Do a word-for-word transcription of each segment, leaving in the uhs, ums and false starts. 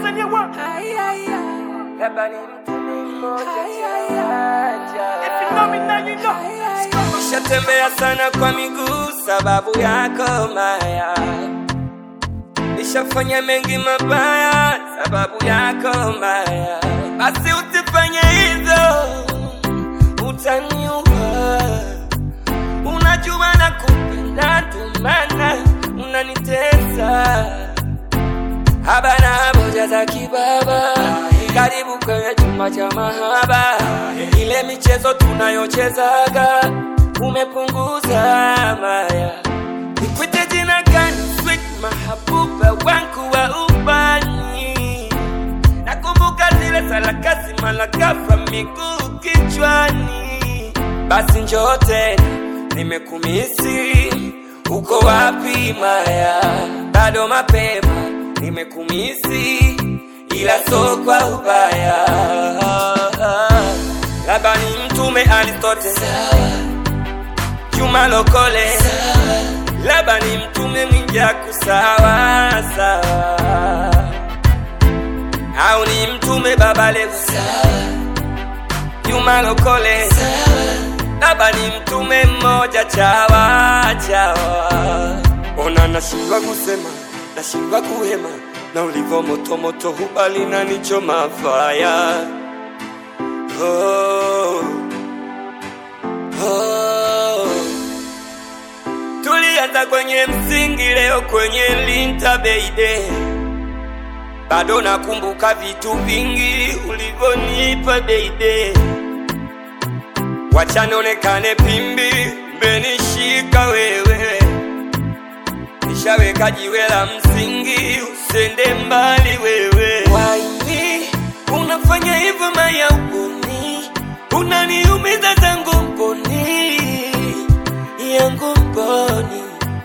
Tanzania wa Labda ni mtume mmoja chaja. Phenomena, you know. Nishatembea sana kwa miguu sababu yako Maya. Nishafanya mengi mabaya sababu yako Maya. Basi usifanye hivyo, utaniua. Unajua nakupenda tu maana unanitesa. Habana moja za kibaba, karibu kwenye chumba cha mahaba. Ile michezo tunayochezaga umepunguza Maya. Nikwite jina gani sweet mahabuba wangu wa ubani. Nakumbuka zile sarakasi malakafa miguu kichwani. Basi njoo tena nimekumisi, uko wapi Maya? Bado mapema nimekumisi ila so kwa ubaya. Labda ni mtume Aristote, Juma Lokole, labda ni mtume Mwijaku sawa sawa, au ni mtume Baba Levo, Juma Lokole, labda ni mtume mmoja chawa chawa. Ona nashindwa kusema, nashindwa kuhema, na ulivyo moto moto hubali na nichoma fire. Oh, oh. Tulianza kwenye msingi, leo kwenye linta baby. Bado nakumbuka vitu vingi ulivyonipa baby. Wacha nionekane pimbi, umenishika wewe. Nishaweka jiwe la msingi, usende mbali wewe. Why me? Unafanya hivyo Maya uponi, unaniumiza zangu mponi, yangu mponi.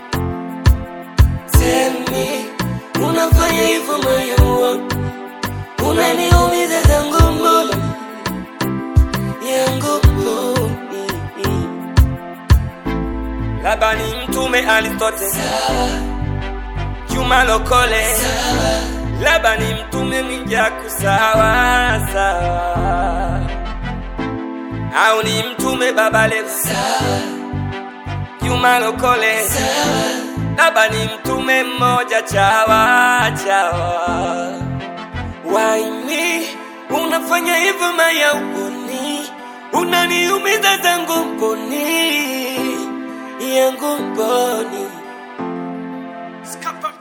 Tell me, unafanya hivyo Maya uponi, unaniumiza zangu mponi, yangu mponi. Labda ni mtume Aristote, Juma Lokole, labda ni mtume Mwijaku sawa sawa, au ni mtume Baba Levo, Juma Lokole, labda ni mtume mmoja chawa chawa. Why me? Unafanya hivyo Maya uponi, unaniumiza zangu mponi, yangu mponi.